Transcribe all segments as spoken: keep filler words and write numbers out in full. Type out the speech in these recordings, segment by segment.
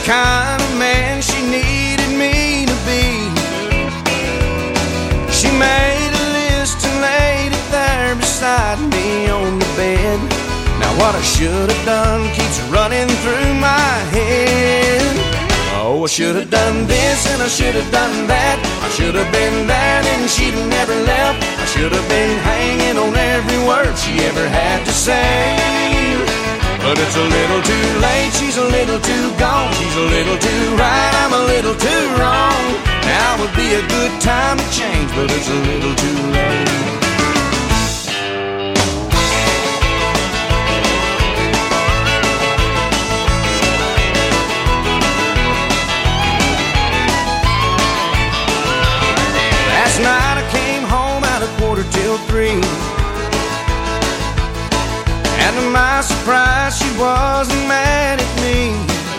kind of man she needed me to be. She made a list and laid it there beside me on the bed. Now what I should have done keeps running through my head. Oh, I should have done this and I should have done that. I should have been there and she'd have never left. I should have been hanging on every word she ever had to say. But it's a little too late, she's a little too gone. She's a little too right, I'm a little too wrong. Now would be a good time to change, but it's a little too late. Last night I came home at a quarter till three, and to my surprise she wasn't mad at me.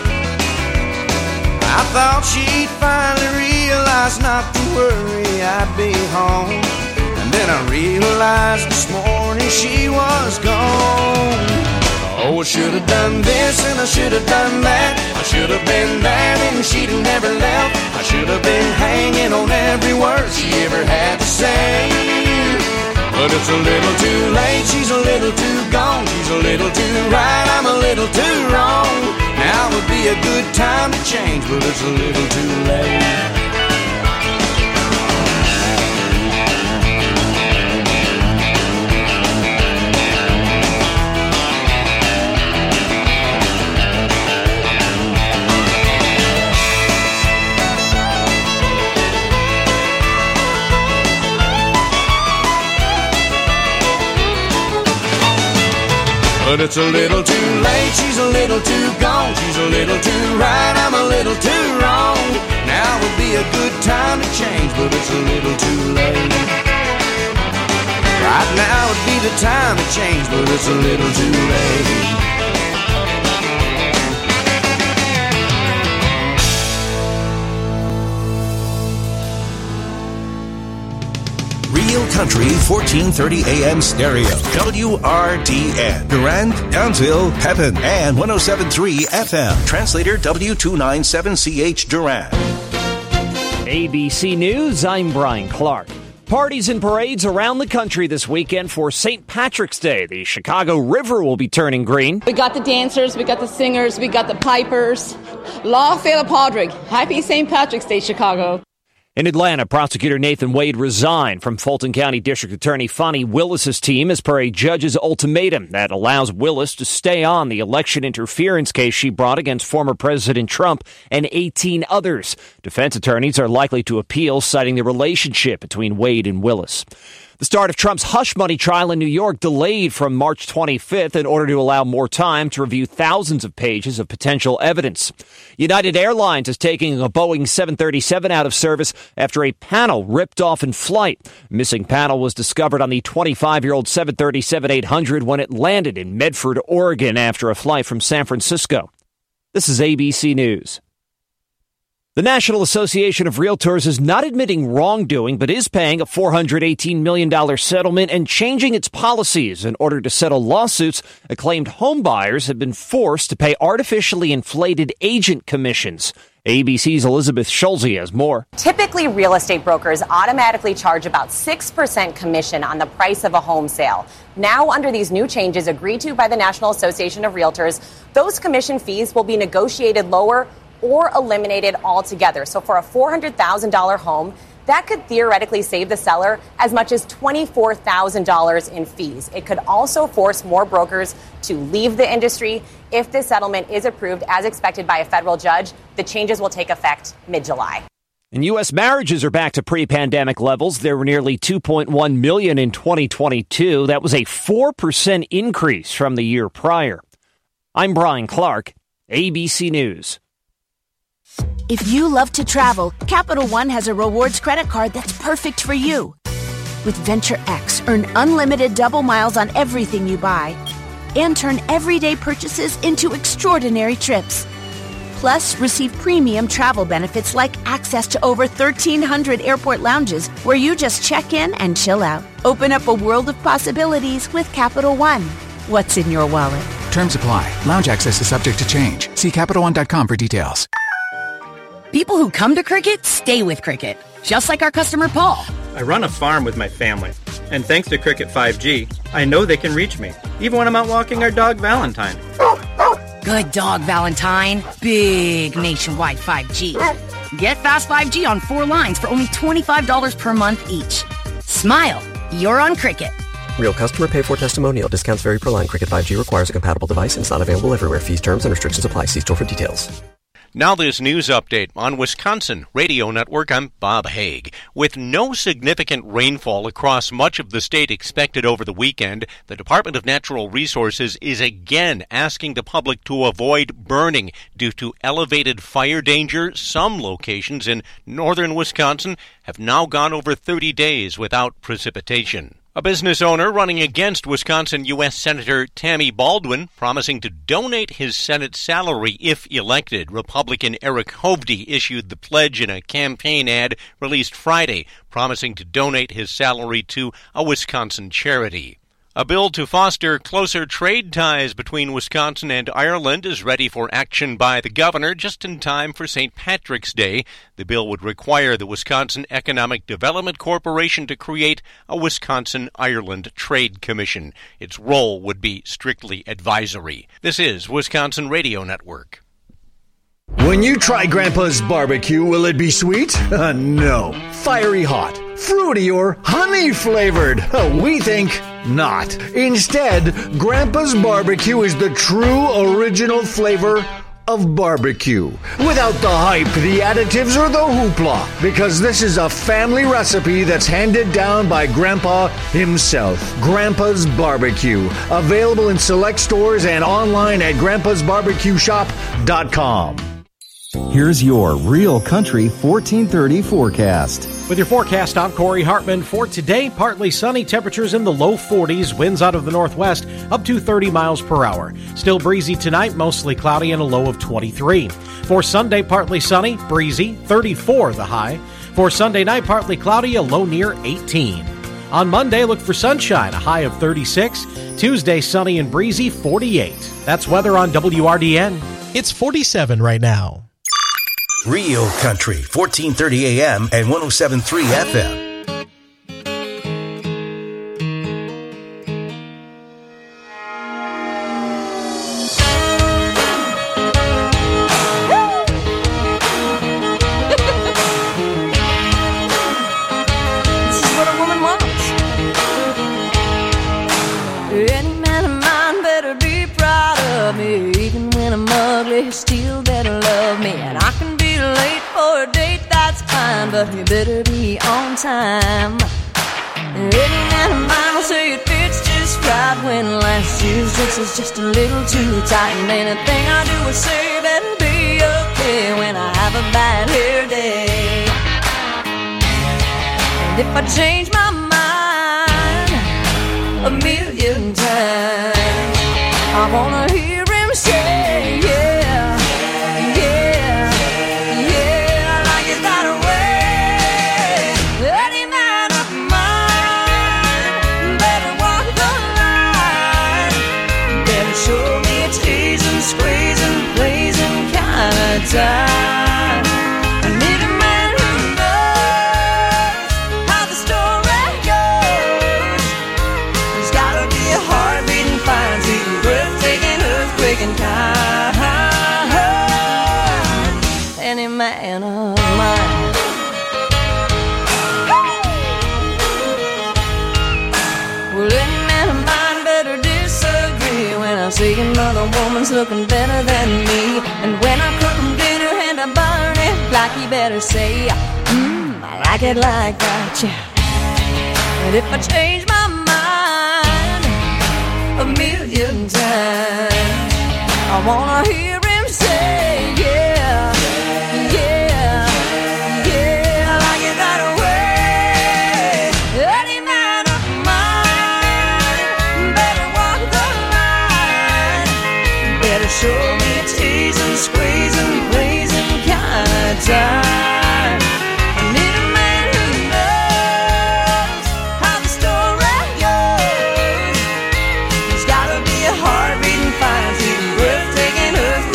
I thought she'd finally realize not to worry, I'd be home. And then I realized this morning she was gone. Oh, I should have done this and I should have done that. I should have been there and she'd have never left. I should have been hanging on every word she ever had to say. But it's a little too late, she's a little too gone. She's a little too right, I'm a little too wrong. Now would be a good time to change, but it's a little too late. But it's a little too late, she's a little too gone. She's a little too right, I'm a little too wrong. Now would be a good time to change, but it's a little too late. Right now would be the time to change, but it's a little too late. Real Country fourteen thirty A M stereo. W R D N. Durand, Townsville, Pepin, and one oh seven point three F M. Translator W two ninety-seven C H Durand. A B C News, I'm Brian Clark. Parties and parades around the country this weekend for Saint Patrick's Day. The Chicago River will be turning green. We got the dancers, we got the singers, we got the pipers. Lá Fhéile Pádraig. Happy Saint Patrick's Day, Chicago. In Atlanta, prosecutor Nathan Wade resigned from Fulton County District Attorney Fani Willis's team as per a judge's ultimatum that allows Willis to stay on the election interference case she brought against former President Trump and eighteen others. Defense attorneys are likely to appeal, citing the relationship between Wade and Willis. The start of Trump's hush money trial in New York delayed from March twenty-fifth in order to allow more time to review thousands of pages of potential evidence. United Airlines is taking a Boeing seven thirty-seven out of service after a panel ripped off in flight. Missing panel was discovered on the twenty-five-year-old seven thirty-seven eight hundred when it landed in Medford, Oregon after a flight from San Francisco. This is A B C News. The National Association of Realtors is not admitting wrongdoing, but is paying a four hundred eighteen million dollars settlement and changing its policies in order to settle lawsuits. Acclaimed homebuyers have been forced to pay artificially inflated agent commissions. A B C's Elizabeth Schulze has more. Typically, real estate brokers automatically charge about six percent commission on the price of a home sale. Now, under these new changes agreed to by the National Association of Realtors, those commission fees will be negotiated lower or eliminated altogether. So for a four hundred thousand dollars home, that could theoretically save the seller as much as twenty-four thousand dollars in fees. It could also force more brokers to leave the industry. If this settlement is approved as expected by a federal judge, the changes will take effect mid-July. And U S marriages are back to pre-pandemic levels. There were nearly two point one million in twenty twenty-two. That was a four percent increase from the year prior. I'm Brian Clark, A B C News. If you love to travel, Capital One has a rewards credit card that's perfect for you. With Venture X, earn unlimited double miles on everything you buy and turn everyday purchases into extraordinary trips. Plus, receive premium travel benefits like access to over thirteen hundred airport lounges where you just check in and chill out. Open up a world of possibilities with Capital One. What's in your wallet? Terms apply. Lounge access is subject to change. See Capital One dot com for details. People who come to Cricket stay with Cricket, just like our customer Paul. I run a farm with my family, and thanks to Cricket five G, I know they can reach me, even when I'm out walking our dog Valentine. Good dog, Valentine. Big nationwide five G. Get fast five G on four lines for only twenty-five dollars per month each. Smile. You're on Cricket. Real customer pay for testimonial. Discounts vary per line. Cricket five G requires a compatible device and is not available everywhere. Fees, terms, and restrictions apply. See store for details. Now this news update on Wisconsin Radio Network. I'm Bob Haig. With no significant rainfall across much of the state expected over the weekend, the Department of Natural Resources is again asking the public to avoid burning due to elevated fire danger. Some locations in northern Wisconsin have now gone over thirty days without precipitation. A business owner running against Wisconsin U S Senator Tammy Baldwin, promising to donate his Senate salary if elected. Republican Eric Hovde issued the pledge in a campaign ad released Friday, promising to donate his salary to a Wisconsin charity. A bill to foster closer trade ties between Wisconsin and Ireland is ready for action by the governor just in time for Saint Patrick's Day. The bill would require the Wisconsin Economic Development Corporation to create a Wisconsin-Ireland Trade Commission. Its role would be strictly advisory. This is Wisconsin Radio Network. When you try Grandpa's barbecue, will it be sweet? Uh, no. Fiery hot, fruity, or honey-flavored? Uh, we think not. Instead, Grandpa's barbecue is the true original flavor of barbecue. Without the hype, the additives, or the hoopla. Because this is a family recipe that's handed down by Grandpa himself. Grandpa's Barbecue. Available in select stores and online at grandpas barbecue shop dot com. Here's your Real Country fourteen thirty forecast. With your forecast, I'm Corey Hartman. For today, partly sunny, temperatures in the low forties, winds out of the northwest up to thirty miles per hour. Still breezy tonight, mostly cloudy and a low of twenty-three. For Sunday, partly sunny, breezy, thirty-four the high. For Sunday night, partly cloudy, a low near eighteen. On Monday, look for sunshine, a high of thirty-six. Tuesday, sunny and breezy, forty-eight. That's weather on W R D N. It's forty-seven right now. Real Country, fourteen thirty A M and one oh seven point three F M. This is what a woman wants. Any man of mine better be proud of me. Even when I'm ugly, he still better love me. And I can be late for a date, that's fine, but you better be on time. Any man of mine will say it fits just right when last year's dress is just a little too tight. And anything I do or say better be okay when I have a bad hair day. And if I change my mind a million times, I wanna hear him say, yeah. Time. I need a man who knows how the story goes. There's gotta be a heart-beating fire, sweet and breathtaking, earthquaking kind. Any man of mine. Well, any man of mine better disagree when I see another woman's looking better than me. And when I cook them dinner and I burn it, like he better say, mmm, I like it like that, yeah. And if I change my mind a million times, I wanna hear him say, yeah, yeah, yeah, I like it that way. Any man of mine better walk the line, better show me a teasing, squeezing, blazing kind of time. I need a man who knows how the story goes. There's gotta be a heart beating fire, sweet and breathtaking earth.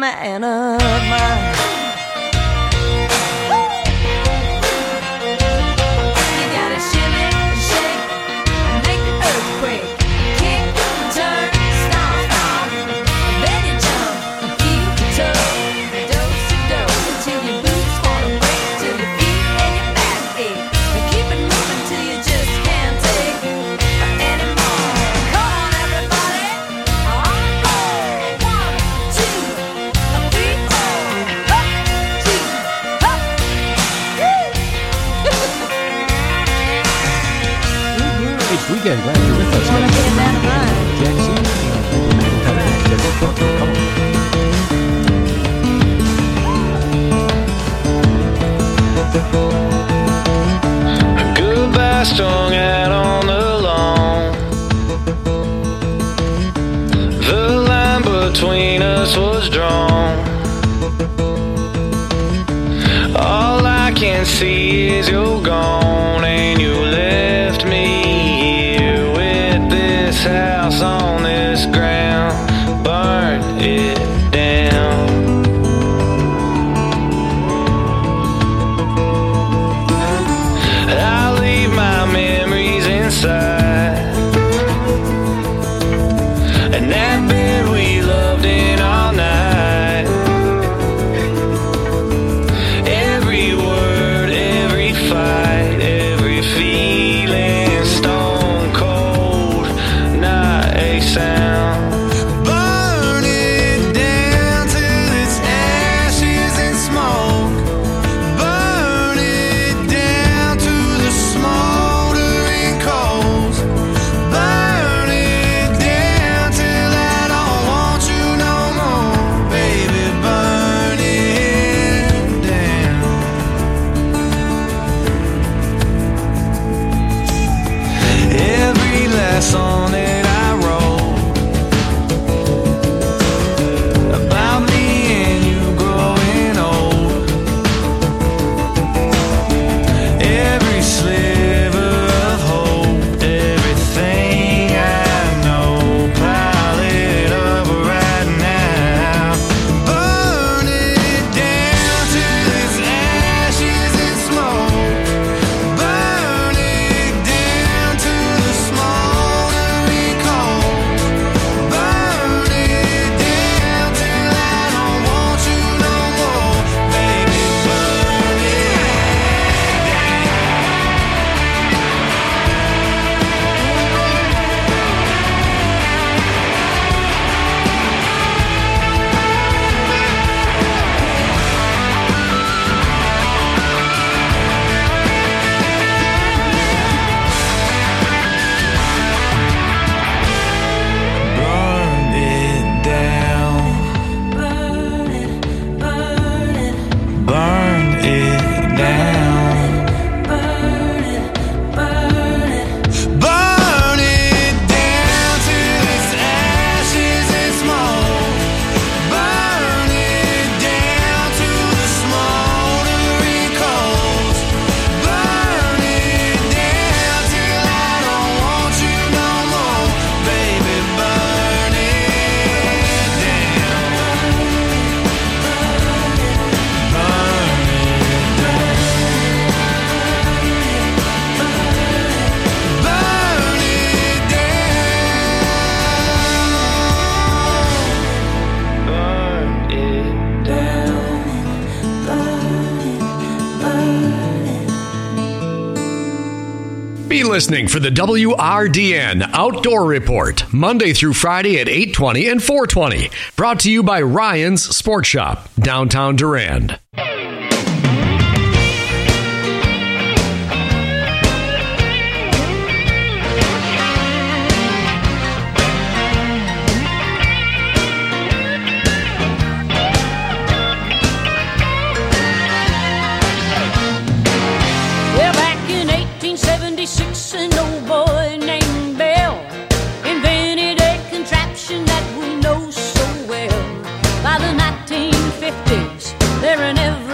man of mine. You gotta shimmy, shake, make the earthquake, kick, turn, stomp, stomp, then you jump, keep your toe, dose to dose until your boots wanna break, till your feet and your back ache, and keep it moving till you just can't take anymore. Come on, everybody, on the roll. One, two, three, four. Up, two, up. It's weekend. Glad you're with us. Wanna get that right. Jackson. Come on. Goodbye strung out on the lawn. The line between us was drawn. All I can see is you're gone, and you left me here with this house on this ground. Burn it down. I leave my memories inside, and that bed we loved in all night. Every word, every fight, every feeling, stone cold, not a sound. Burn it down till it's ashes and smoke. Burn it down to the smoldering coals. Burn it down till I don't want you no more, baby. Burn it down. Every last song that I wrote about me and you growing old. Every sliver of hope, everything I know, pile it up right now. Burn it down till it's ashes and smoke. Burn it down to the smoldering coals. Burn it down till I don't want you no more, baby. Burn it Burn it down. Burn it, burn it. Burn it down. Burn it, burn it. Burn it down till it's ashes and smoke. Burn it down to the smoldering coals. Burn it down till I don't want you no more, baby. Burn it down. Burn it down. Burn it down. Burn it down. Be listening for the W R D N Outdoor Report, Monday through Friday at eight twenty and four twenty. Brought to you by Ryan's Sports Shop, downtown Durand. Well, back in eighteen seventy-six, an old boy named Bill invented a contraption that we know so well. By the nineteen fifties, there were never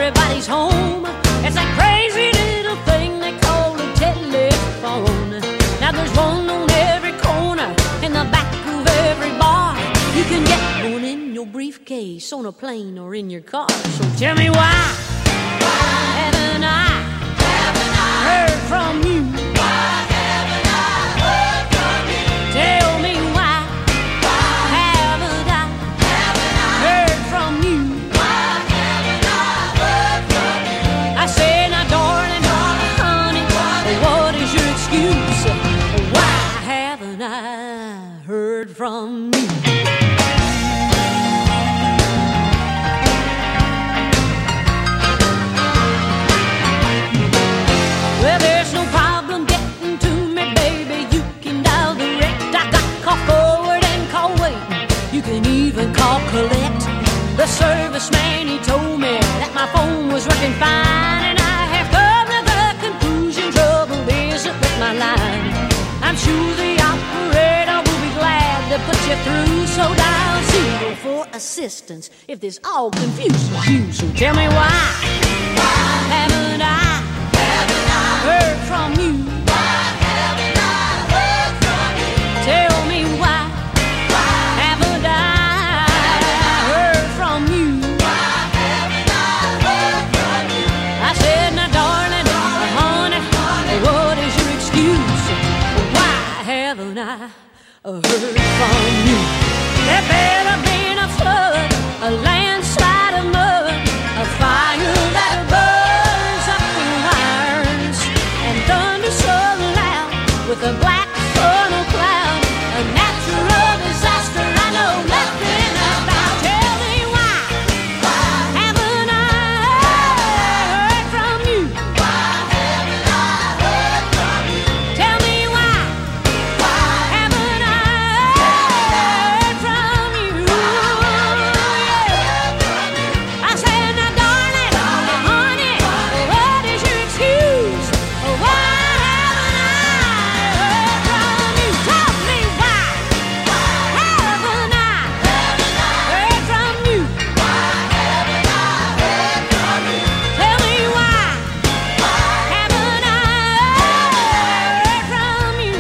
on a plane or in your car. So tell me why, why haven't I, haven't I heard from you? Why haven't I heard from you? Tell me why, why haven't I, haven't I heard from you? Why haven't I heard from you? I said, now darling, darling, honey, what is your excuse? Why haven't I heard from you? Well, there's no problem getting to me, baby. You can dial direct. I got call forward and call waiting. You can even call collect. The serviceman, he told me that my phone was working fine, and I have come to the conclusion trouble isn't with my line. I'm sure the operator will be glad to put you through, so dial zero for assistance if this all confuses you. So tell me why, why haven't I, haven't I heard from you? Why haven't I heard from you? Tell me why, why haven't I heard from you? Why haven't I heard from you? I said, now darling, darling, honey, honey, what is your excuse? Why haven't I heard from you? There better been a flood, a landslide of mud, a fire that burns up the wires, and thunder so loud with a black funnel cloud, a natural disaster I know nothing about. Tell me why, why haven't I heard from you? Why haven't I heard from you? Tell me why, why haven't I heard from you? I said, now darling, honey, what is your excuse? Why haven't I heard from you? Tell me why, why haven't I heard from you? Why haven't I heard from you? Tell me why, why haven't I heard from you?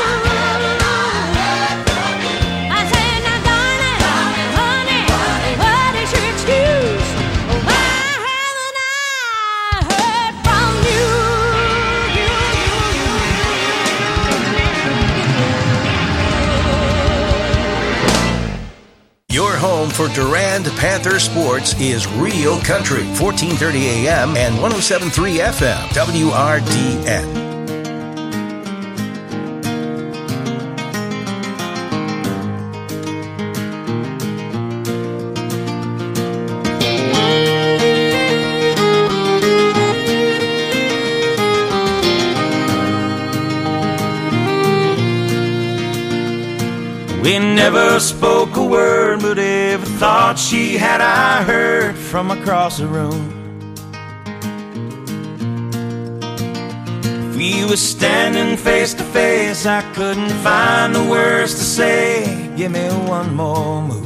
I said, now darling, honey, what is your excuse? Why haven't I heard from you? Your home for Durand Panther sports is Real Country, fourteen thirty A M and one oh seven point three F M, W R D N. We never spoke a word, but every thought she had I heard from across the room. If we were standing face to face, I couldn't find the words to say. Give me one more move.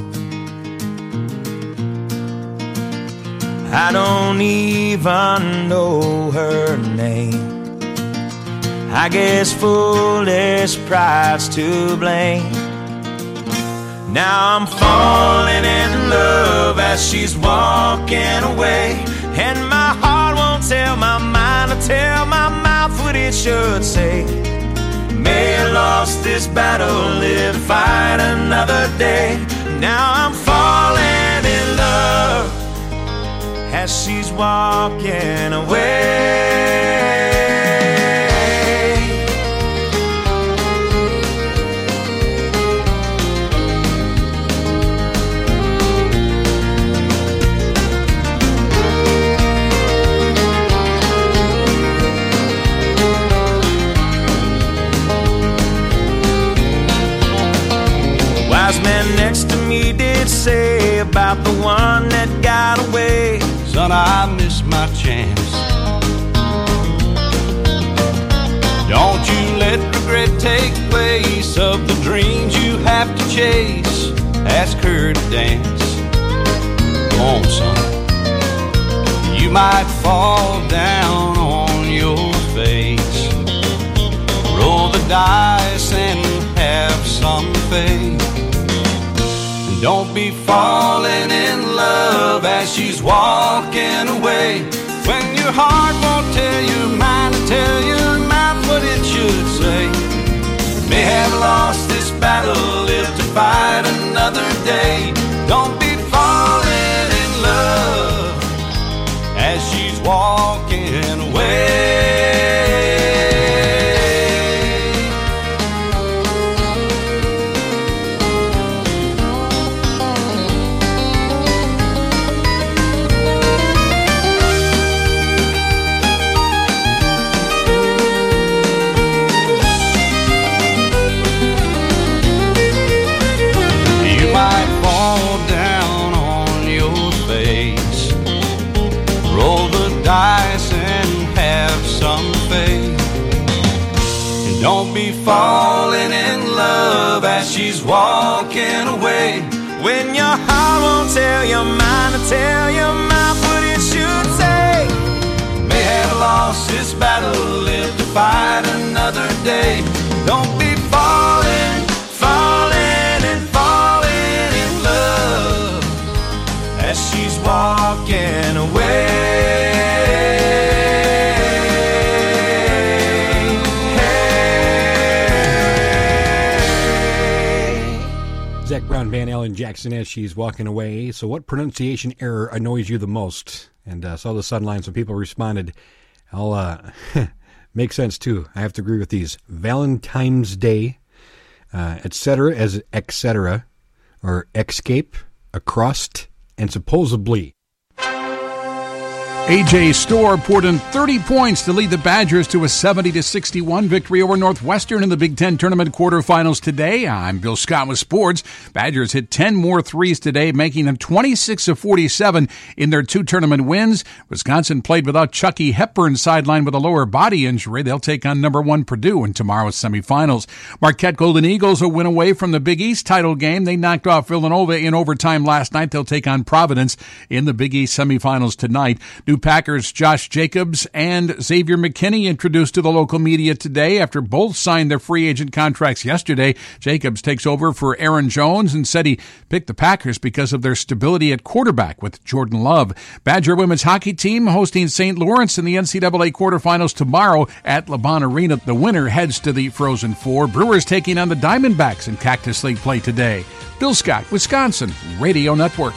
I don't even know her name. I guess foolish pride's to blame. Now I'm falling in love as she's walking away, and my heart won't tell my mind or tell my mouth what it should say. May have lost this battle, live to fight another day. Now I'm falling in love as she's walking away. Wise man next to me did say about the one that got away, son, I missed my chance. Don't you let regret take place of the dreams you have to chase. Ask her to dance. Come on, son. You might fall down on your face. Roll the dice and have some faith. Don't be falling in love as she's walking away. When your heart won't tell your mind to tell your mouth what it should say. May have lost this battle, live to fight another day. Don't be falling in love as she's walking away. Dice and have some faith. And don't be falling in love as she's walking away. When your heart won't tell your mind to tell your mouth what it should say. May have lost this battle, live to fight another day. Don't be falling, falling and falling in love as she's walking away. Zach Brown, Van Allen Jackson as she's walking away. So what pronunciation error annoys you the most? And uh, saw the Sunline, some people responded. I'll uh, make sense too. I have to agree with these. Valentine's Day, uh, et cetera, as et cetera, or escape, across, and supposedly. A J Storr poured in thirty points to lead the Badgers to a seventy to sixty-one victory over Northwestern in the Big Ten Tournament quarterfinals today. I'm Bill Scott with sports. Badgers hit ten more threes today, making them twenty-six of forty-seven in their two tournament wins. Wisconsin played without Chucky Hepburn, sidelined with a lower body injury. They'll take on number one Purdue in tomorrow's semifinals. Marquette Golden Eagles will win away from the Big East title game. They knocked off Villanova in overtime last night. They'll take on Providence in the Big East semifinals tonight. New Packers Josh Jacobs and Xavier McKinney introduced to the local media today after both signed their free agent contracts yesterday. Jacobs takes over for Aaron Jones and said he picked the Packers because of their stability at quarterback with Jordan Love. Badger women's hockey team hosting Saint Lawrence in the N C double A quarterfinals tomorrow at LeBron Arena. The winner heads to the Frozen Four. Brewers taking on the Diamondbacks in Cactus League play today. Bill Scott, Wisconsin Radio Network.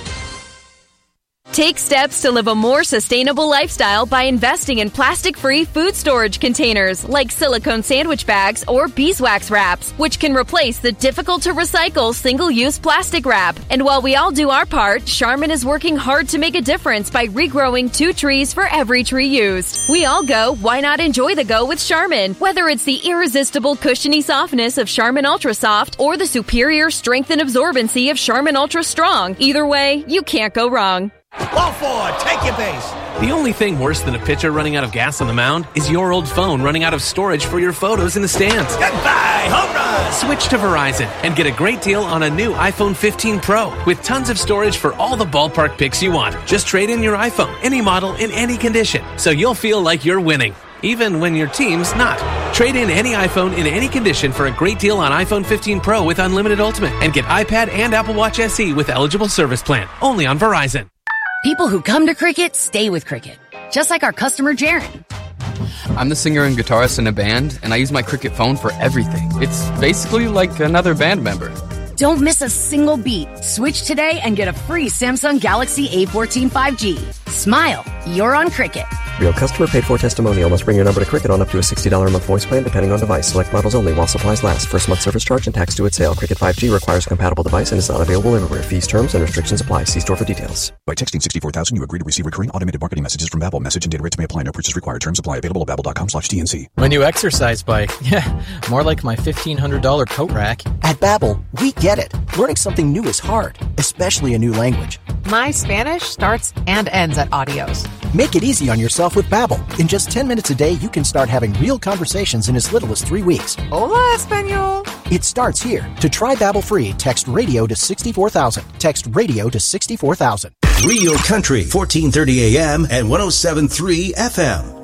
Take steps to live a more sustainable lifestyle by investing in plastic-free food storage containers like silicone sandwich bags or beeswax wraps, which can replace the difficult-to-recycle single-use plastic wrap. And while we all do our part, Charmin is working hard to make a difference by regrowing two trees for every tree used. We all go, why not enjoy the go with Charmin? Whether it's the irresistible cushiony softness of Charmin Ultra Soft or the superior strength and absorbency of Charmin Ultra Strong, either way, you can't go wrong. Ball forward, take your base. The only thing worse than a pitcher running out of gas on the mound is your old phone running out of storage for your photos in the stands. Goodbye, home run! Switch to Verizon and get a great deal on a new iPhone fifteen Pro with tons of storage for all the ballpark pics you want. Just trade in your iPhone, any model, in any condition, so you'll feel like you're winning, even when your team's not. Trade in any iPhone in any condition for a great deal on iPhone fifteen Pro with Unlimited Ultimate and get iPad and Apple Watch S E with eligible service plan. Only on Verizon. People who come to Cricket stay with Cricket, just like our customer Jaron. I'm the singer and guitarist in a band, and I use my Cricket phone for everything. It's basically like another band member. Don't miss a single beat. Switch today and get a free Samsung Galaxy A fourteen five G. Smile, you're on Cricket. Real customer paid for testimonial. Must bring your number to Cricket on up to a sixty dollars a month voice plan depending on device. Select models only while supplies last. First month service charge and tax due at sale. Cricket five G requires a compatible device and is not available everywhere. Fees, terms, and restrictions apply. See store for details. By texting sixty-four thousand, you agree to receive recurring automated marketing messages from Babbel. Message and data rates may apply. No purchase required. Terms apply. Available at babbel.com slash TNC. My new exercise bike. Yeah, more like my fifteen hundred dollars coat rack. At Babbel, we get it. Learning something new is hard, especially a new language. My Spanish starts and ends at Adios. Make it easy on yourself with Babbel. In just ten minutes a day, you can start having real conversations in as little as three weeks. Hola, Espanol. It starts here. To try Babbel free, text radio to sixty-four thousand. Text radio to sixty-four thousand. Real Country, fourteen thirty A M and one oh seven point three F M.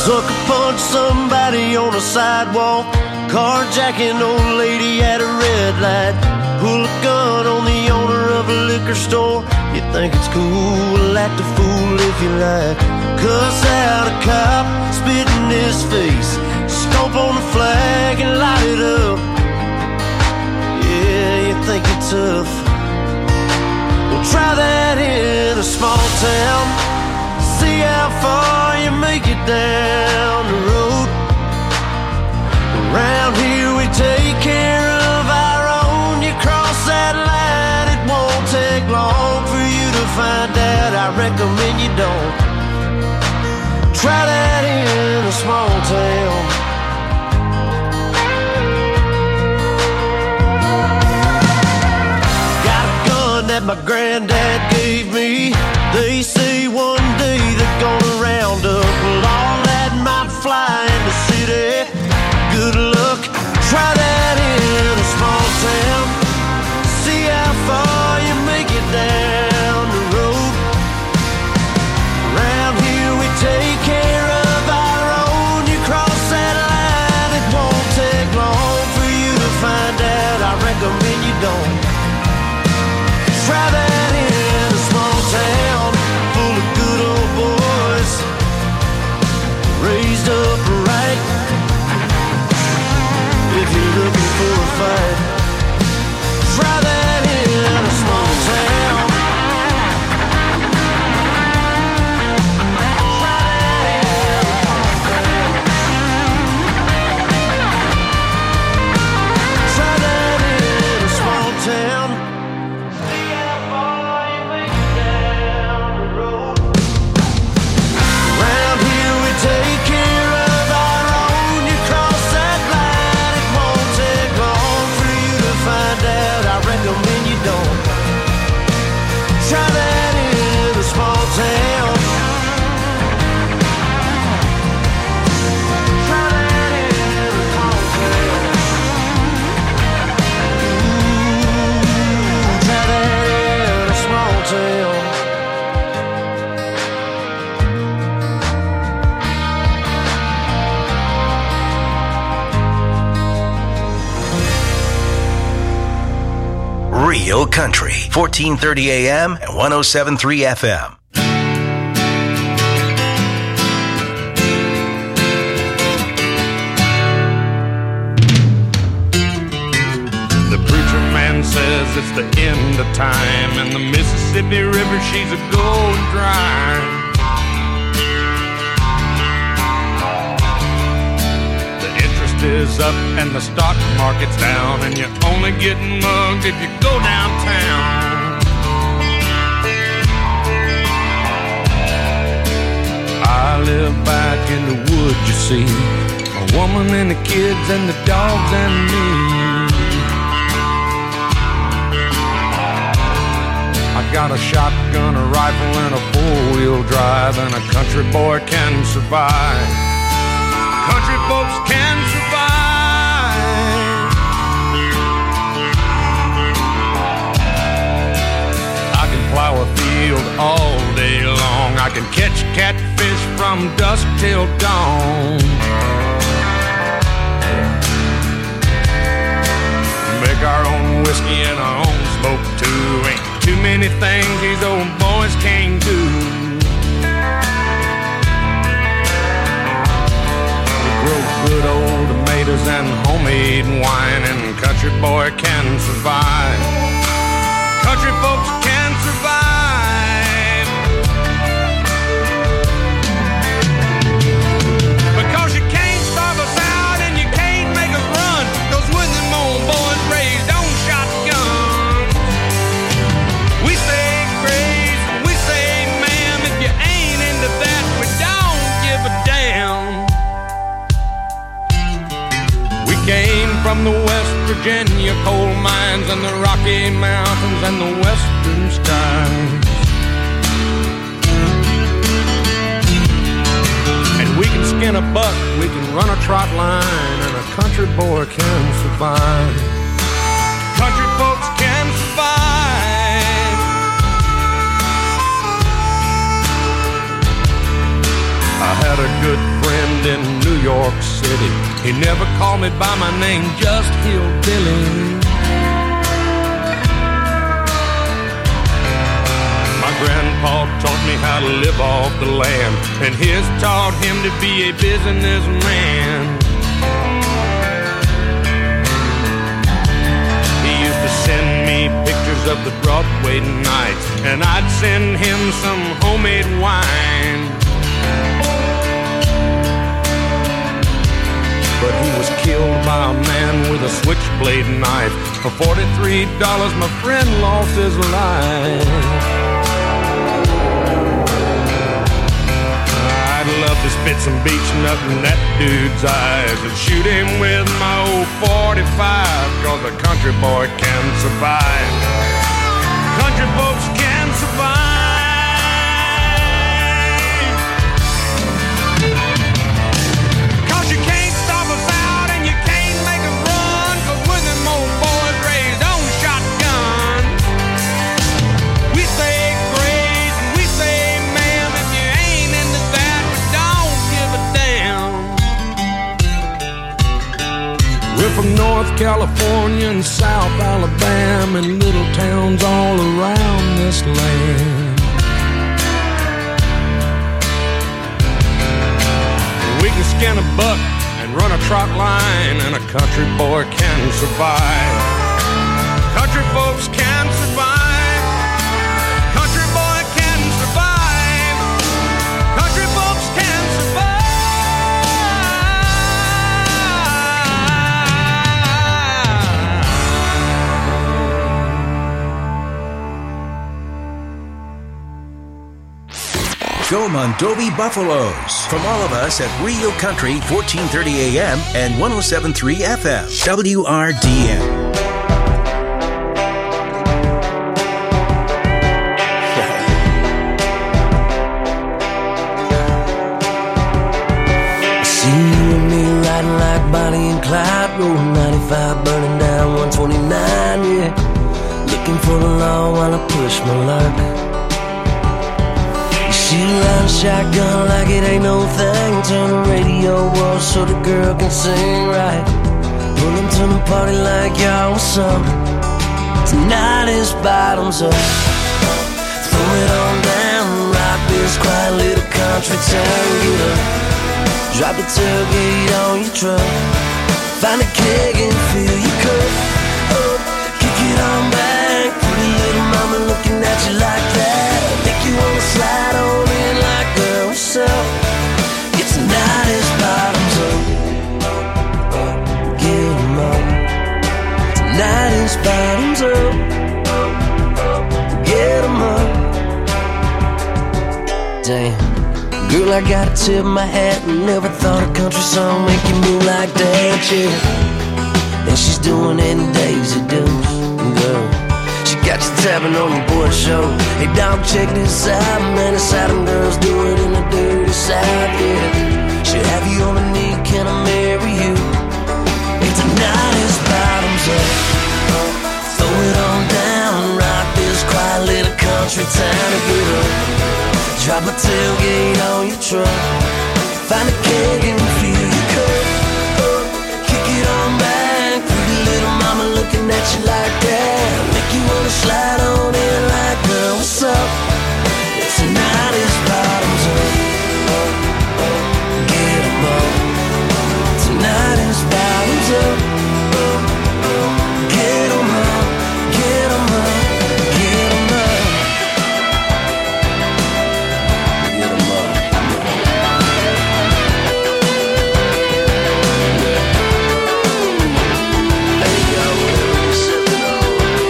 Sucker punch somebody on a sidewalk, carjacking old lady at a red light, pull a gun on the owner of a liquor store. You think it's cool, act a fool if you like. Cuss out a cop, spit in his face, stomp on the flag and light it up. Yeah, you think you're tough. Well, try that in a small town, see how far you make it down the road. Around here we take care of our own. You cross that line, it won't take long for you to find out. I recommend you don't. Try that in a small town. Got a gun that my granddad gave me. They say one day they're gonna round up all that might fly in the city. Good luck, try that in a small town, see how far you make it down the road. Around here we take care of our own. You cross that line, it won't take long for you to find out. I recommend you don't. Try that in a small town full of good old boys, raised up right. If you're looking for a fight, try that in a small town. Try that in a small town. See how far you make it down the road. Around here we take care of our own. You cross that line, it won't take long for you to find out. I recommend you don't. Try that in a small town. Try that in a small town. Ooh, try that in a small town. Real Country, fourteen thirty A M and one oh seven point three F M. The preacher man says it's the end of time, and the Mississippi River, she's a going dry. The interest is up and the stock market's down, and you're only getting mugged if you go downtown. I live back in the woods, you see, a woman and the kids and the dogs and me. I got a shotgun, a rifle, and a four-wheel drive, and a country boy can survive. Country folks can survive. I can plow a field all day long. I can catch catfish from dusk till dawn. Make our own whiskey and our own smoke too. Ain't too many things these old boys can't do. We grow good old tomatoes and homemade wine, and country boy can survive. Country folks can survive. Because you can't starve us out and you can't make us run, 'cause with them old boys raised on shotguns. We say grace, we say ma'am, if you ain't into that, we don't give a damn. We came from the West Virginia coal mines and the Rocky Mountains and the western skies. And we can skin a buck, we can run a trot line, and a country boy can survive. Country folks can survive. I had a good friend lived in New York City. He never called me by my name, just Hillbilly. My grandpa taught me how to live off the land, and his taught him to be a businessman. He used to send me pictures of the Broadway nights, and I'd send him some homemade wine. But he was killed by a man with a switchblade knife. For forty-three dollars, my friend lost his life. I'd love to spit some beach nut in that dude's eyes and shoot him with my old forty-five, cause a country boy can survive. Country folks can survive. Cause you can't stop us out and you can't make us run, cause we're them old boys raised on shotgun. We say grace and we say ma'am, if you ain't into that, we don't give a damn. We're from North California and South Alabama and little towns all around this land. We can skin a buck and run a trot line, and a country boy can survive. Country folks can survive. Country boy can survive. Country folks can survive. Go Mondovi Buffaloes. From all of us at Real Country, fourteen thirty A M and one oh seven point three F M, W R D N. See you and me riding like Bonnie and Clyde, rolling ninety-five, burning down one twenty-nine, yeah. Looking for the law while I push my luck. She line shotgun like it ain't no thing. Turn the radio off so the girl can sing right. Pull them to the party like y'all was something. Tonight is bottoms up. Throw it on down. Rock this quiet little country town. Get up. Drop the tailgate on your truck. Find a keg and fill your cup up. Kick it on back. Pretty little mama looking at you like that. Make you wanna slide on in like girl, what's up? It's tonight is bottoms up. Get 'em up. Tonight is bottoms up. Get 'em up. Damn, girl, I gotta tip my hat. Never thought a country song make you move like that, yeah. And she's doing it in Daisy Dukes, girl. Got you tapping on the board show. Hey dog, check this out, man. It's how them girls do it in the dirty South, yeah. Should have you on a knee, can I marry you? Hey, tonight is bottoms up. Throw it on down, rock this quiet little country town to get up. Drop a tailgate on your truck. Find a keg and fill your cup up. Kick it on back, pretty little mama looking at you like that. You wanna slide on in like girl, what's up? Tonight is bottoms up. Get 'em up. Tonight is bottoms up. Get 'em up. Get 'em up. Get 'em up. Get 'em up. Hey yo, we're sipping on.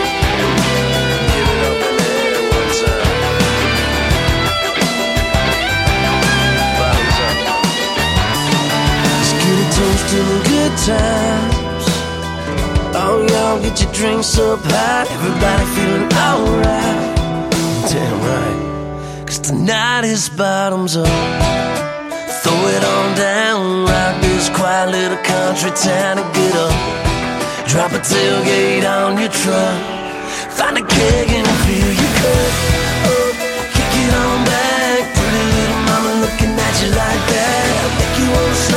Toast to the good times. Oh, y'all get your drinks up high. Everybody feeling alright. Damn right. Cause tonight is bottoms up. Throw it on down. Rock this quiet little country town to get up. Drop a tailgate on your truck. Find a keg and fill your cup up. Kick it on back. Pretty little mama looking at you like that. Make you wanna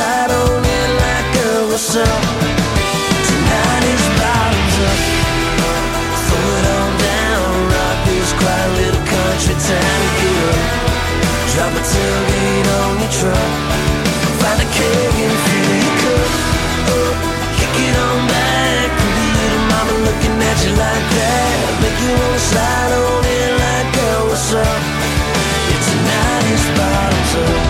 up. Tonight is bottoms up. Throw it on down, rock this quiet little country town. Get up, drop a tailgate on your truck. Find a keg and fill your cup up. Kick it on back, pretty little mama looking at you like that. Make you wanna slide on in like, girl, what's up? Yeah, tonight is bottoms up.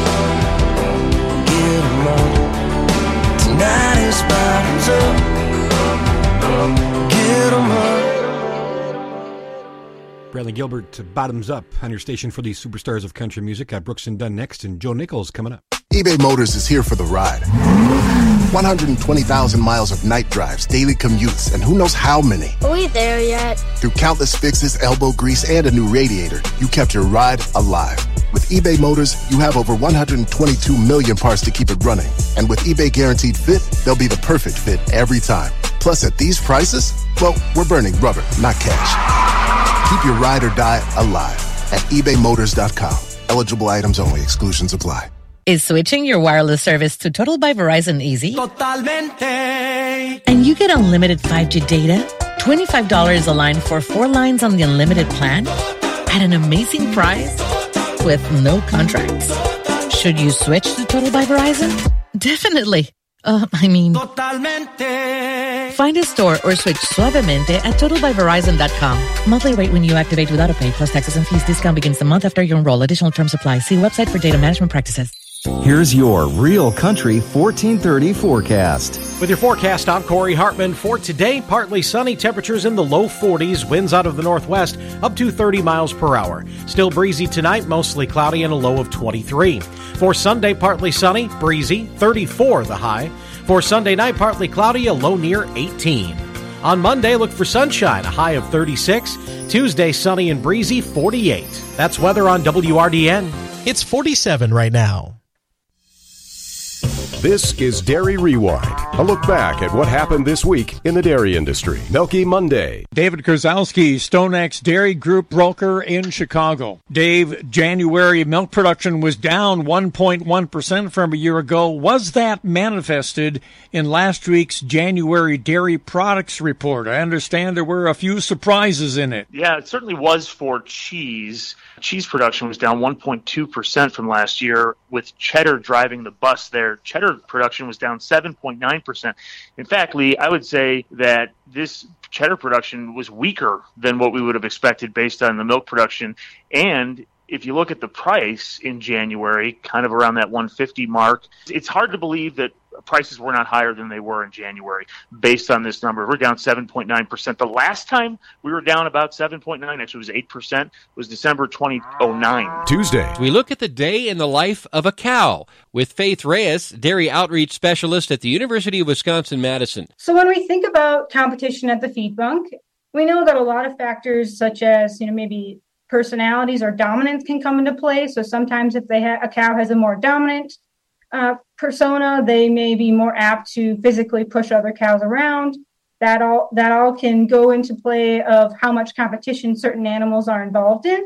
Get 'em up. Tonight is bottoms up. Get 'em up. Bradley Gilbert to Bottoms Up on your station for the superstars of country music. Got Brooks and Dunn next, and Joe Nichols coming up. eBay Motors is here for the ride. one hundred twenty thousand miles of night drives, daily commutes, and who knows how many. Are we there yet? Through countless fixes, elbow grease, and a new radiator, you kept your ride alive. With eBay Motors, you have over one hundred twenty-two million parts to keep it running. And with eBay Guaranteed Fit, they'll be the perfect fit every time. Plus, at these prices, well, we're burning rubber, not cash. Keep your ride or die alive at ebay motors dot com. Eligible items only. Exclusions apply. Is switching your wireless service to Total by Verizon easy? Totalmente. And you get unlimited five G data, twenty-five dollars a line for four lines on the unlimited plan, at an amazing price, with no contracts. Should you switch to Total by Verizon? Definitely. Uh, I mean... Totalmente. Find a store or switch suavemente at total by verizon dot com. Monthly rate when you activate without a pay, plus taxes and fees. Discount begins the month after you enroll. Additional terms apply. See website for data management practices. Here's your Real Country fourteen thirty forecast. With your forecast, I'm Corey Hartman. For today, partly sunny, temperatures in the low forties, winds out of the northwest up to thirty miles per hour. Still breezy tonight, mostly cloudy and a low of twenty-three. For Sunday, partly sunny, breezy, thirty-four the high. For Sunday night, partly cloudy, a low near eighteen. On Monday, look for sunshine, a high of thirty-six. Tuesday, sunny and breezy, forty-eight. That's weather on W R D N. It's forty-seven right now. This is Dairy Rewind, a look back at what happened this week in the dairy industry. Milky Monday. David Krasowski, StoneX Dairy Group broker in Chicago. Dave, January milk production was down one point one percent from a year ago. Was that manifested in last week's January dairy products report? I understand there were a few surprises in it. Yeah, it certainly was for cheese. Cheese production was down one point two percent from last year, with cheddar driving the bus there. Cheddar production was down seven point nine percent. In fact, Lee, I would say that this cheddar production was weaker than what we would have expected based on the milk production. And if you look at the price in January, kind of around that one fifty mark, it's hard to believe that prices were not higher than they were in January based on this number. We're down seven point nine percent. The last time we were down about seven point nine, actually it was eight percent, was December twenty oh nine. Tuesday. We look at the day in the life of a cow with Faith Reyes, dairy outreach specialist at the University of Wisconsin-Madison. So when we think about competition at the feed bunk, we know that a lot of factors such as, you know, maybe personalities or dominance can come into play. So sometimes if they ha- a cow has a more dominant uh, persona, they may be more apt to physically push other cows around. That all that all can go into play of how much competition certain animals are involved in.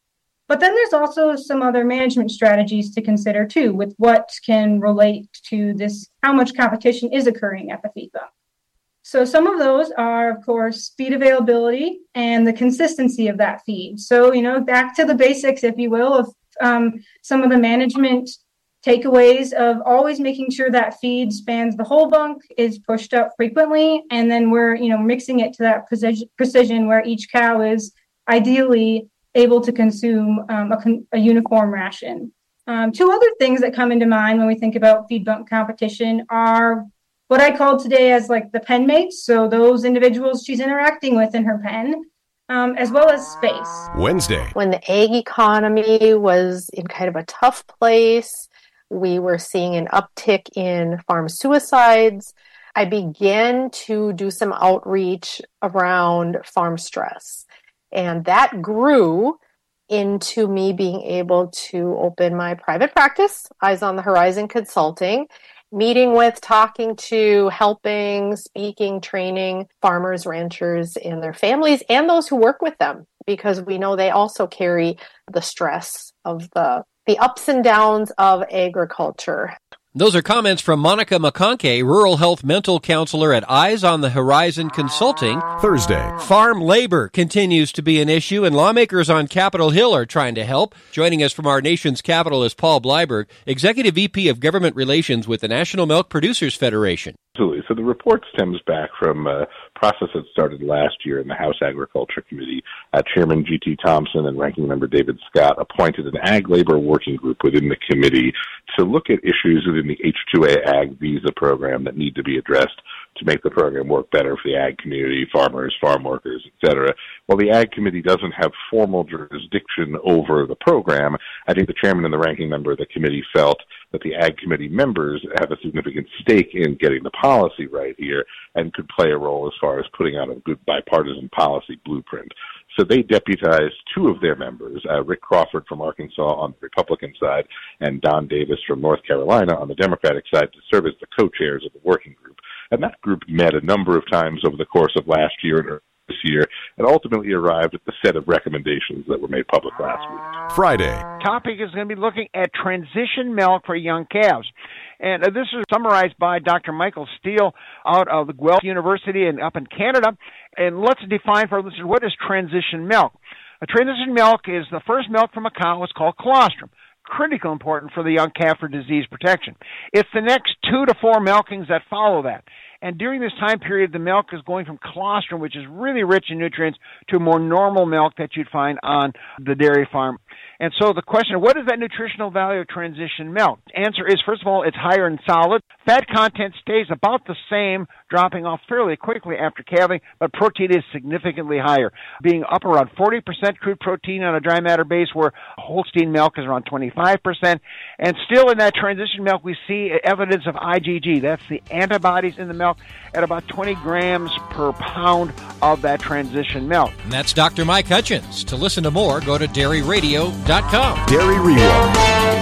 But then there's also some other management strategies to consider too, with what can relate to this, how much competition is occurring at the feed bunk. So some of those are, of course, feed availability and the consistency of that feed. So, you know, back to the basics, if you will, of um, some of the management takeaways of always making sure that feed spans the whole bunk, is pushed up frequently, and then we're, you know, mixing it to that precision, precision where each cow is ideally able to consume um, a, a uniform ration. Um, two other things that come into mind when we think about feed bunk competition are what I call today as like the pen mates. So those individuals she's interacting with in her pen, um, as well as space. Wednesday. When the egg economy was in kind of a tough place, we were seeing an uptick in farm suicides. I began to do some outreach around farm stress. And that grew into me being able to open my private practice, Eyes on the Horizon Consulting, meeting with, talking to, helping, speaking, training farmers, ranchers, and their families, and those who work with them, because we know they also carry the stress of the the ups and downs of agriculture. Those are comments from Monica McConkey, Rural Health Mental Counselor at Eyes on the Horizon Consulting. Thursday. Farm labor continues to be an issue, and lawmakers on Capitol Hill are trying to help. Joining us from our nation's capital is Paul Bleiberg, Executive V P of Government Relations with the National Milk Producers Federation. Absolutely. So the report stems back from a process that started last year in the House Agriculture Committee. Uh, Chairman G T Thompson and Ranking Member David Scott appointed an ag labor working group within the committee to look at issues within the H two A ag visa program that need to be addressed to make the program work better for the ag community, farmers, farm workers, et cetera. While the ag committee doesn't have formal jurisdiction over the program, I think the chairman and the ranking member of the committee felt that the ag committee members have a significant stake in getting the policy right here and could play a role as far as putting out a good bipartisan policy blueprint. So they deputized two of their members, uh, Rick Crawford from Arkansas on the Republican side and Don Davis from North Carolina on the Democratic side, to serve as the co-chairs of the working group. And that group met a number of times over the course of last year and this year, and ultimately arrived at the set of recommendations that were made public last week. Friday. Topic is going to be looking at transition milk for young calves. And uh, this is summarized by Doctor Michael Steele out of the Guelph University and up in Canada. And let's define for our listeners, what is transition milk? A transition milk is the first milk from a cow. It's called colostrum. Critical important for the young calf for disease protection. It's the next two to four milkings that follow that. And during this time period, the milk is going from colostrum, which is really rich in nutrients, to more normal milk that you'd find on the dairy farm. And so the question, what is that nutritional value of transition milk? The answer is, first of all, it's higher in solid. Fat content stays about the same, dropping off fairly quickly after calving, but protein is significantly higher, being up around forty percent crude protein on a dry matter base, where Holstein milk is around twenty-five percent. And still in that transition milk, we see evidence of I G G. That's the antibodies in the milk at about twenty grams per pound of that transition milk. And that's Doctor Mike Hutchins. To listen to more, go to dairy radio dot com. Dairy Rewind.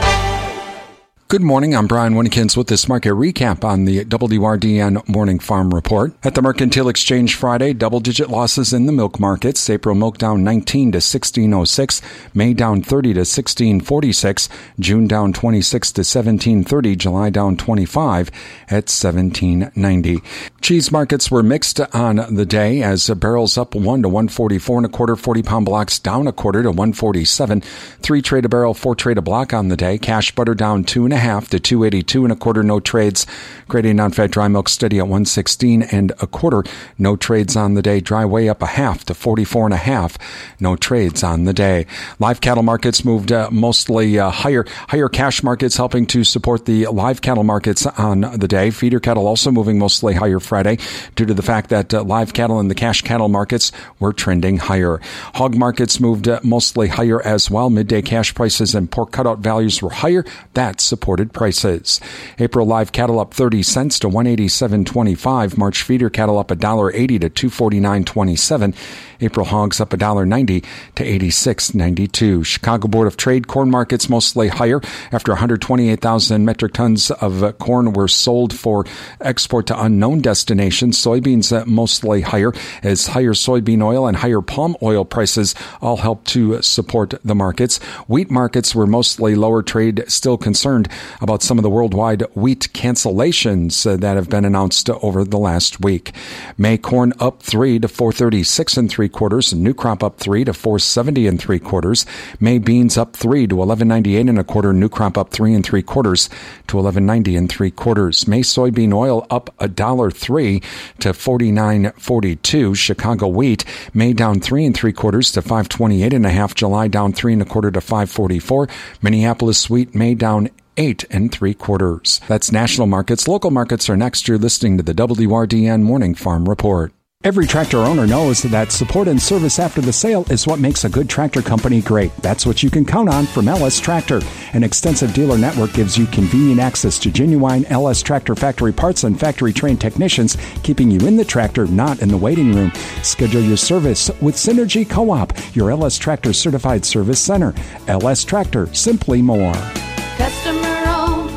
Good morning. I'm Brian Winnekins with this market recap on the W R D N Morning Farm Report. At the Mercantile Exchange Friday, double-digit losses in the milk markets. April milk down nineteen to sixteen oh six, May down thirty to sixteen forty-six, June down twenty-six to seventeen thirty, July down twenty-five at seventeen ninety. Cheese markets were mixed on the day, as barrels up one to one forty-four and a quarter, forty-pound blocks down a quarter to one forty-seven, three trade a barrel, four trade a block on the day. Cash butter down two and a half to two eighty-two and a quarter, no trades. Grade A non-fat dry milk steady at one sixteen and a quarter, no trades on the day. Dry whey up a half to forty-four and a half, no trades on the day. Live cattle markets moved uh, mostly uh, higher. Higher cash markets helping to support the live cattle markets on the day. Feeder cattle also moving mostly higher Friday due to the fact that uh, live cattle and the cash cattle markets were trending higher. Hog markets moved uh, mostly higher as well. Midday cash prices and pork cutout values were higher. That supported prices. April live cattle up thirty cents to one eighty-seven twenty-five. March feeder cattle up one dollar eighty to two forty-nine twenty-seven. April hogs up one dollar ninety to eighty-six ninety-two. Chicago Board of Trade corn markets mostly higher after one hundred twenty-eight thousand metric tons of uh, corn were sold for export to unknown destinations. Soybeans uh, mostly higher, as higher soybean oil and higher palm oil prices all help to support the markets. Wheat markets were mostly lower. Trade still concerned about some of the worldwide wheat cancellations uh, that have been announced uh, over the last week. May corn up three to four thirty-six and three quarters. New crop up three to four seventy and three quarters. May beans up three to eleven ninety-eight and a quarter. New crop up three and three quarters to eleven ninety and three quarters. May soybean oil up a dollar three to forty-nine forty-two. Chicago wheat May down three and three quarters to five twenty-eight and a half. July down three and a quarter to five forty-four. Minneapolis wheat May down eight and three quarters. That's national markets. Local markets are next. You're listening to the W R D N Morning Farm Report. Every tractor owner knows that support and service after the sale is what makes a good tractor company great. That's what you can count on from L S Tractor. An extensive dealer network gives you convenient access to genuine L S Tractor factory parts and factory-trained technicians, keeping you in the tractor, not in the waiting room. Schedule your service with Synergy Co-op, your L S Tractor certified service center. L S Tractor, simply more. Customer-owned,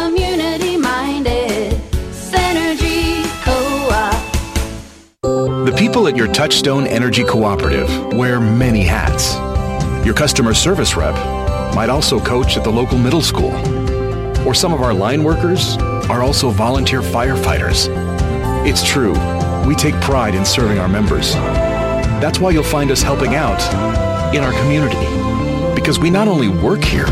community-minded, Synergy Co-op. The people at your Touchstone Energy Cooperative wear many hats. Your customer service rep might also coach at the local middle school. or some of our line workers are also volunteer firefighters. It's true, we take pride in serving our members. That's why you'll find us helping out in our community, because we not only work here,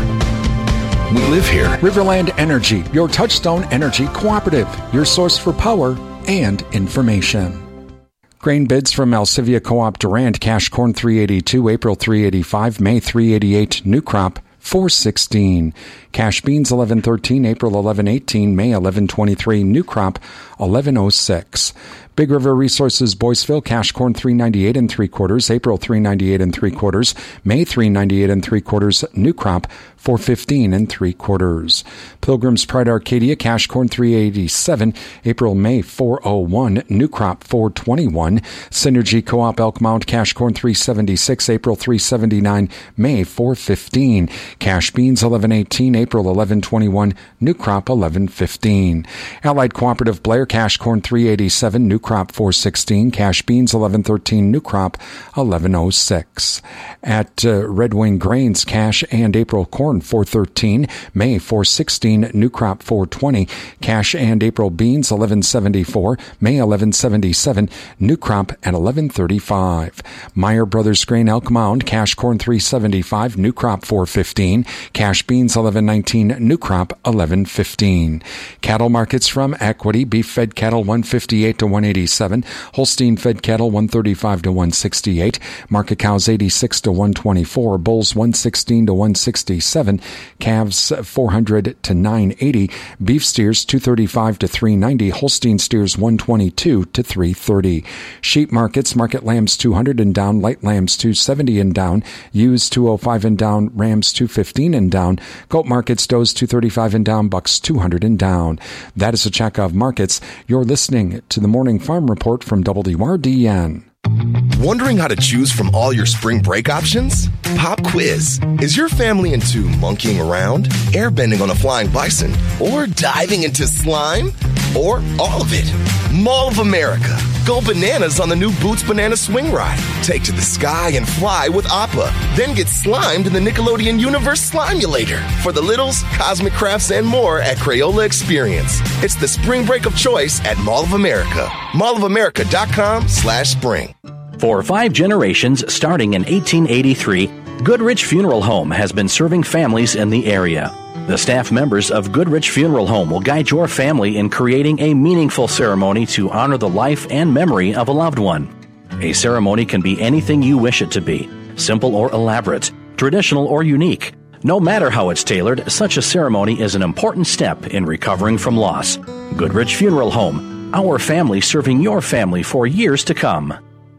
we live here. Riverland Energy, your Touchstone Energy cooperative, your source for power and information. Grain bids from Alcivia Co-op Durant, cash corn three eighty-two, April three eighty-five, May three eighty-eight, new crop four sixteen. Cash beans eleven thirteen, April eleven eighteen, May eleven twenty-three, new crop eleven oh six. Big River Resources Boyceville, cash corn three ninety-eight and three quarters, April three ninety-eight and three quarters, May three ninety-eight and three quarters, new crop four fifteen and three quarters. Pilgrim's Pride Arcadia, cash corn three eighty-seven, April May four oh one, new crop four twenty-one. Synergy Co-op Elk Mount, cash corn three seventy-six, April three seventy-nine, May four fifteen. Cash beans eleven eighteen, April eleven twenty-one, new crop eleven fifteen. Allied Cooperative Blair, cash corn three eighty-seven, new crop four sixteen. Cash beans eleven thirteen, new crop eleven oh six. At uh, Red Wing Grains, cash and April corn four thirteen, May four sixteen, new crop four twenty. Cash and April beans eleven seventy-four, May eleven seventy-seven, new crop at eleven thirty-five. Meyer Brothers Grain Elk Mound, cash corn three seventy-five, new crop four fifteen. Cash beans eleven nineteen, new crop eleven fifteen. Cattle markets from Equity, beef fed cattle one fifty-eight to one eighty-seven, Holstein fed cattle one thirty-five to one sixty-eight, market cows eighty-six to one twenty-four, bulls one sixteen to one sixty-seven, calves four hundred to nine eighty, beef steers two thirty-five to three ninety, Holstein steers one twenty-two to three thirty. Sheep markets, market lambs two hundred and down, light lambs two seventy and down, ewes two oh five and down, rams two fifteen and down, goat markets, does two thirty-five and down, bucks two hundred and down. That is a check of markets. You're listening to the Morning Farm Report from W D R D N. Wondering how to choose from all your spring break options? Pop quiz. Is your family into monkeying around, airbending on a flying bison, or diving into slime? Or all of it? Mall of America. Go bananas on the new Boots Banana Swing Ride. Take to the sky and fly with Appa. Then get slimed in the Nickelodeon Universe Slimulator. For the littles, cosmic crafts, and more at Crayola Experience. It's the spring break of choice at Mall of America. mall of america dot com slash spring. For five generations, starting in eighteen eighty-three, Goodrich Funeral Home has been serving families in the area. The staff members of Goodrich Funeral Home will guide your family in creating a meaningful ceremony to honor the life and memory of a loved one. A ceremony can be anything you wish it to be, simple or elaborate, traditional or unique. No matter how it's tailored, such a ceremony is an important step in recovering from loss. Goodrich Funeral Home, our family serving your family for years to come.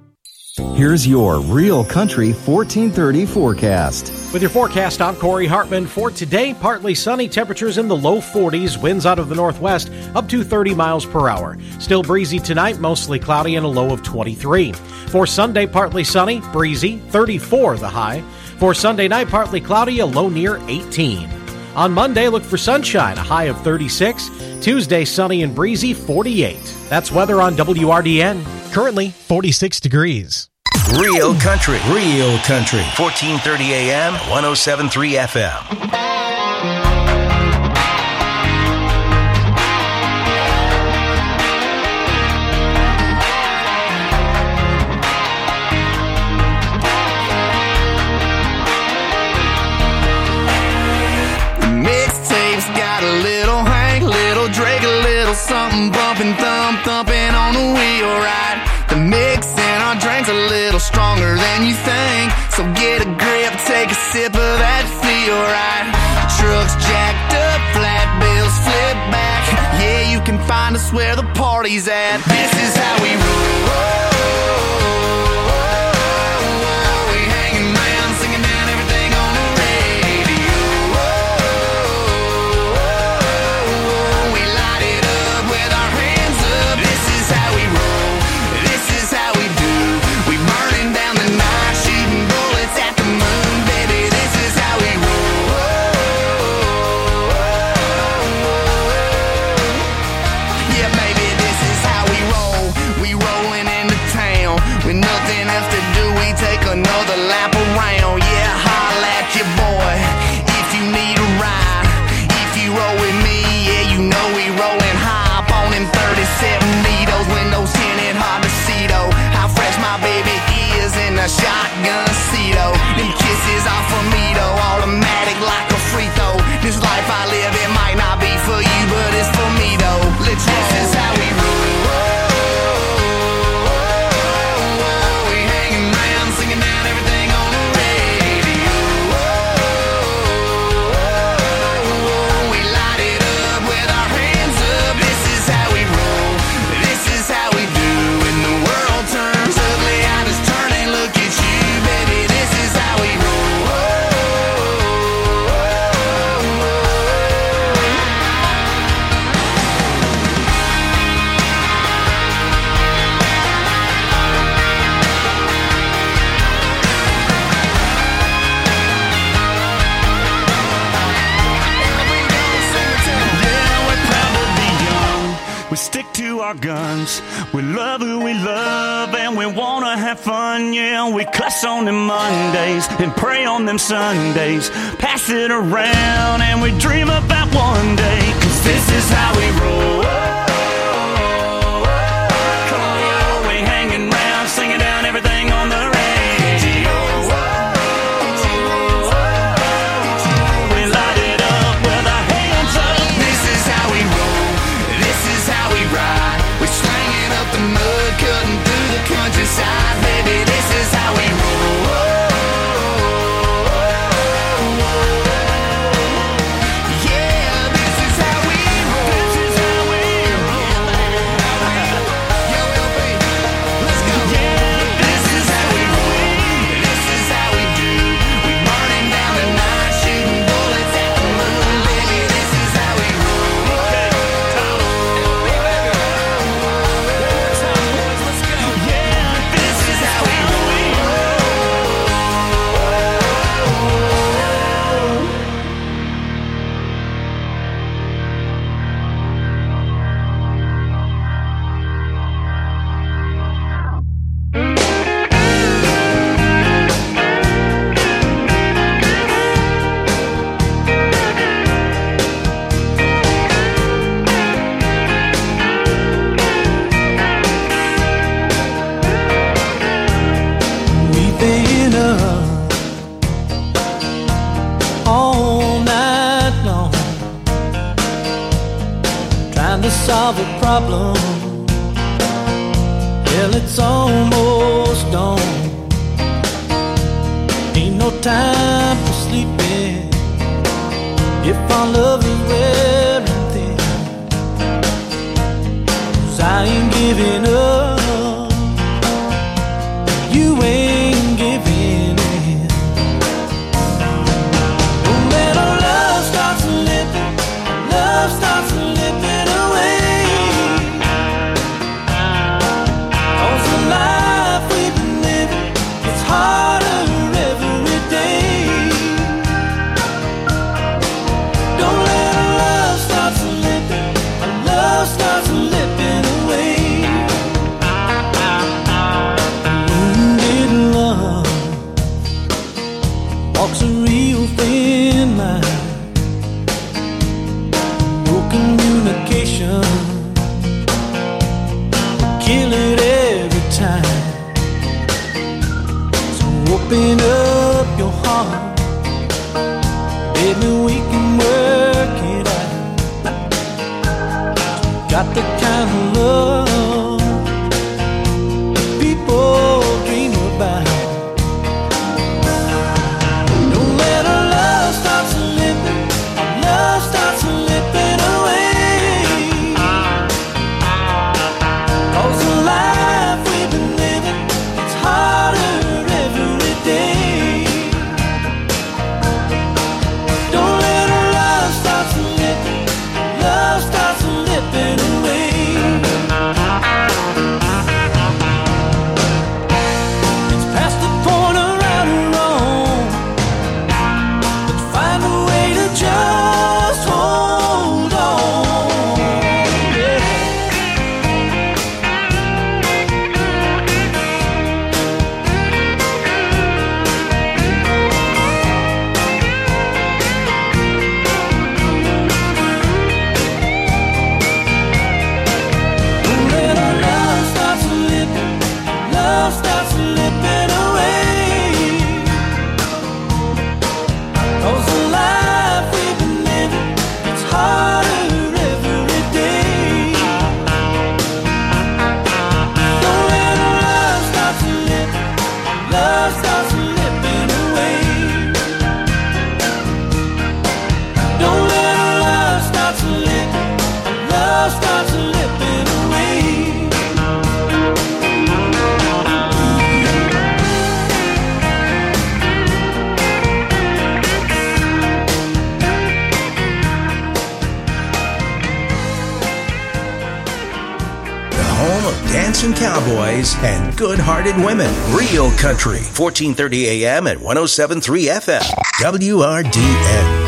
Here's your Real Country fourteen thirty forecast. With your forecast, I'm Corey Hartman. For today, partly sunny, temperatures in the low forties, winds out of the northwest up to thirty miles per hour. Still breezy tonight, mostly cloudy and a low of twenty-three. For Sunday, partly sunny, breezy, thirty-four the high. For Sunday night, partly cloudy, a low near eighteen. On Monday, look for sunshine, a high of thirty-six. Tuesday, sunny and breezy, forty-eight. That's weather on W R D N. Currently, forty-six degrees. Real Country. Real Country. fourteen thirty A M, one oh seven point three F M. Mixtapes got a little Hank, little Drake, a little something bumping, thump, thumping on the wheel, right? The mix in our drinks a little stronger than you think, so get a grip, take a sip of that feel, right? Trucks jacked up, flat bills flip back. Yeah, you can find us where the party's at. This is how we roll. when we rollin' high up on them thirty-seven needles. Windows tinted, hard to see though how fresh my baby is in a shotgun seat. Oh, them kisses are for me though, automatic like a free throw. This life I live, it might not be for you, but it's for me though. Let's roll. This is how we roll. We hanging round, singing down everything on the radio. We light it up with our hands up. This is how we roll. This is how we do. When the world turns ugly, I just turn and look at you, baby. This is how we roll. We stick to our guns, we love who we love, and we wanna have fun, yeah. We cuss on them Mondays and pray on them Sundays, pass it around and we dream about one day, cause this is how we roll. Come on, we hanging round, singing down everything on the radio. We light it up with our hands up. This is how we roll. This is how we ride. We're slanging up the mud, cutting through the countryside, baby. This is how we roll. Yeah, this is how we roll. This is how we roll. Yo, L B, let's go. Yeah, this is how we roll. This is how we do. We burning down the night, shooting bullets at the moon, baby. This is how we roll. We've been up all night long, trying to solve a problem. Well, it's almost dawn. Ain't no time for sleeping if our love is wearing thin. 'Cause I ain't giving up. You ain't giving in. Oh, when our love starts slipping, love starts slipping away. 'Cause the life we've been living gets harder every day. Don't let our love start slipping, our love starts slipping away. Wounded love walks a real thin line. No communication, kill it every time. So open up your heart, baby, we can work it out. Got the kind of love people dream about. Don't let our love start slipping, our love starts slipping away. 'Cause the life we've been living, it's harder every day. Don't let our love start slipping, love starts slipping away. starts slipping away. Home of dancing cowboys and good-hearted women. Real Country, fourteen thirty A M and one oh seven point three F M. W R D N.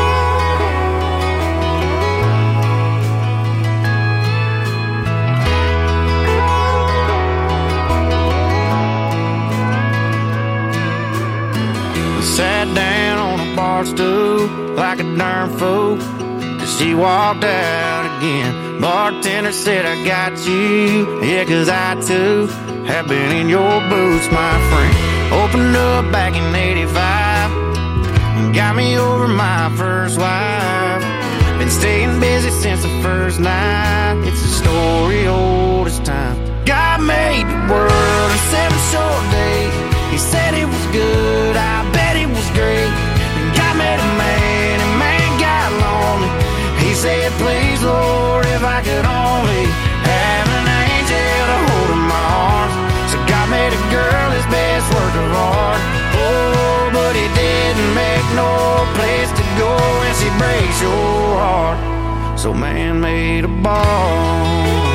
Sat down on a bar stool like a darn fool. She walked out again. Bartender said, I got you. Yeah, cause I too have been in your boots, my friend. Opened up back in eighty-five and got me over my first wife. Been staying busy since the first night. It's a story old as time. God made the world in seven short days. He said it was good, I bet it was great. And God made a man, and man got lonely. He said, please, Lord, if I could only have an angel to hold in my arms. So God made a girl his best work of art. Oh, but he didn't make no place to go when she breaks your heart. So man made a ball.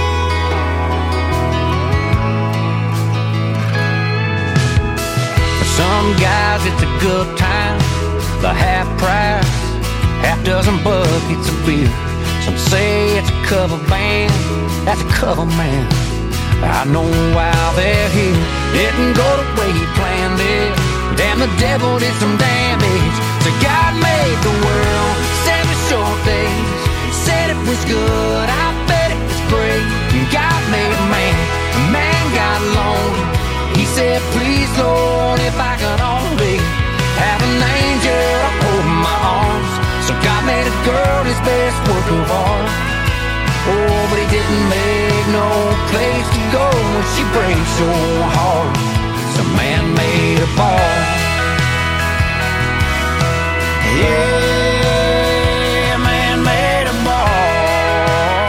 For some guys it's a good time, the half price, half dozen buckets of beer. Some say it's a cover band, that's a cover man. I know why they're here. Didn't go the way he planned it. Damn, the devil did some damage. So God made the world seven short days. Said it was good, I bet it was great. And God made a man, a man got lonely. He said, please, Lord, if I could only have an angel to hold in my arms. So God made a girl his best work of art. Oh, but he didn't make no place to go when she breaks your heart. So man made a ball. Yeah, man made a ball.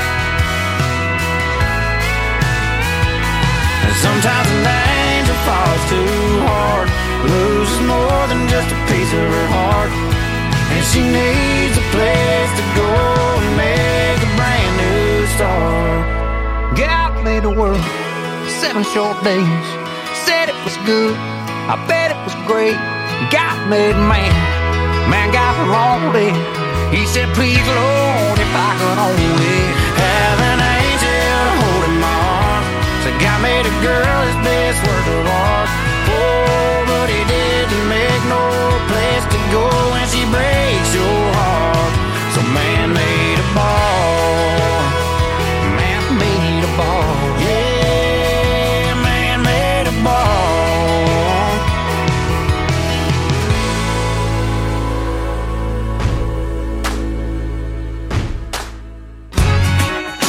And sometimes an angel falls too hard, loses more than just a piece of her heart. And she needs a place to go and make a brand new start. God made the world seven short days. Said it was good, I bet it was great. God made man, man got lonely. He said, please, Lord, if I could only